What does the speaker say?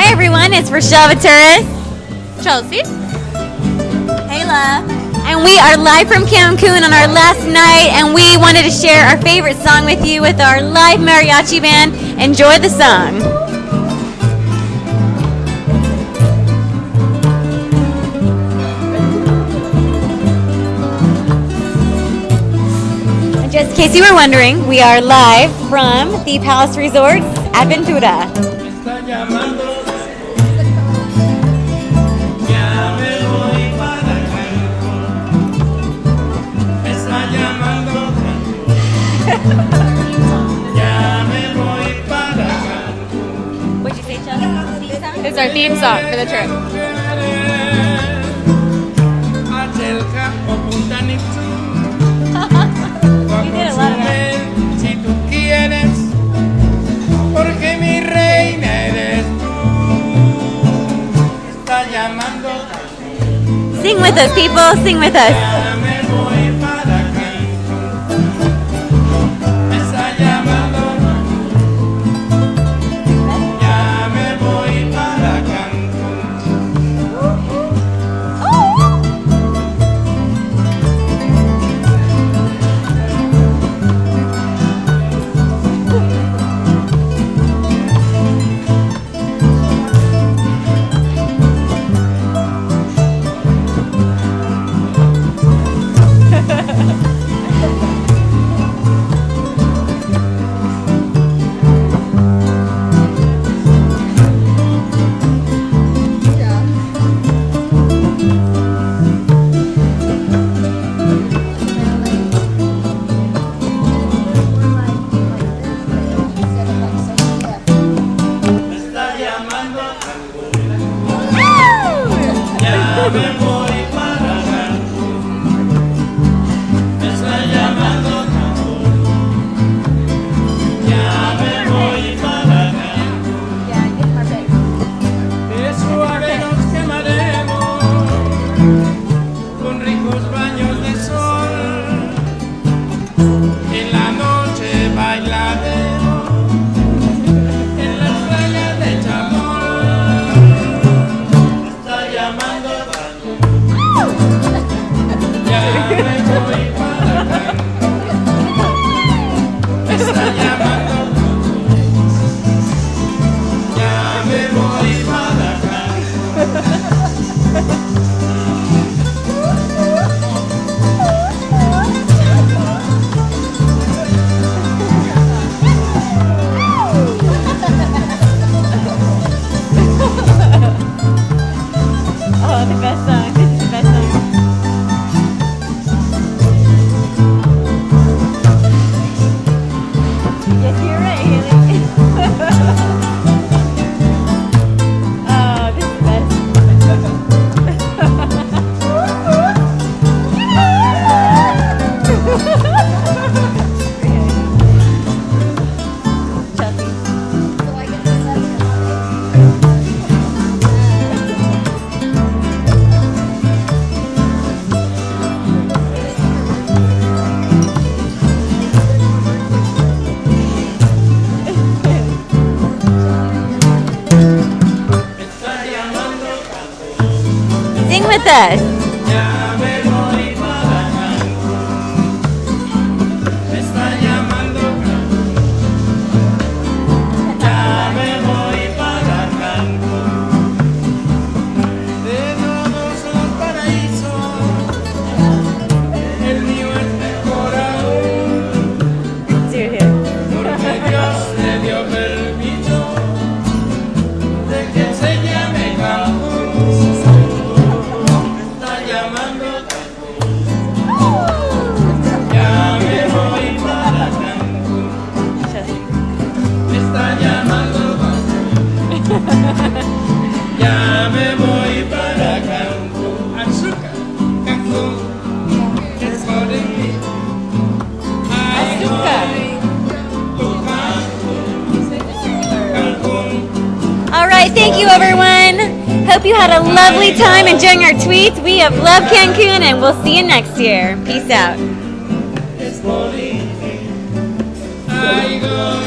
Hi everyone, it's Rochelle Vituris, Chelsea, Ayla, and we are live from Cancun on our last night, and we wanted to share our favorite song with you with our live mariachi band. Enjoy the song. And just in case you were wondering, we are live from the Palace Resorts at Ventura. What'd you say, Chelsea? it's our theme song for the trip. You did a lot of that. Si tú quieres, porque mi reina eres tú. Está llamando. Sing with us, people. Sing with us. Ya me voy para Cancún. Me está llamando. Ya me voy para Oh, the best song. This is the best song. Yes, you're right, Haley. Oh, this is the best. Sing with us. Ya me voy para Cancún. Me está llamando Cancún. Ya me voy para Cancún. De todos los paraísos, el mío es mejor aún. Porque Dios le dio permiso de que se llame Cancún. Ya me voy para Cancún. Azúcar, Cancún, es por mí. Azúcar. Cancún. All right, thank you, everyone. Hope you had a lovely time enjoying our tweets. We have loved Cancun, and we'll see you next year. Peace out. Es por mí. I go.